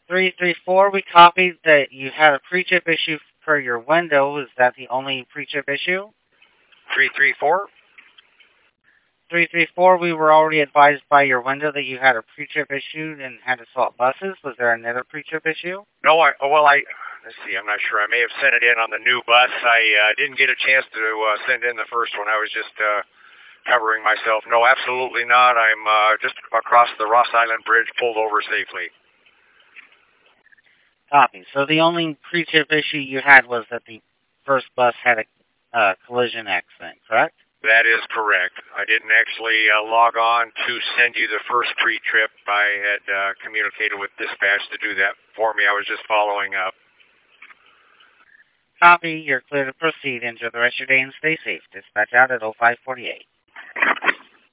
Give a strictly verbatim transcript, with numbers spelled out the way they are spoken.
three three four, we copied that you had a pre-trip issue for your window. Is that the only pre-trip issue? three three four? three three four, we were already advised by your window that you had a pre-trip issue and had to swap buses. Was there another pre-trip issue? No, I, well, I, let's see, I'm not sure. I may have sent it in on the new bus. I uh, didn't get a chance to uh, send in the first one. I was just uh, covering myself. No, absolutely not. I'm uh, just across the Ross Island Bridge, pulled over safely. Copy. So the only pre-trip issue you had was that the first bus had a uh, collision accident, correct? That is correct. I didn't actually uh, log on to send you the first pre-trip. I had uh, communicated with dispatch to do that for me. I was just following up. Copy. You're clear to proceed. Enjoy the rest of your day and stay safe. Dispatch out at oh five forty-eight.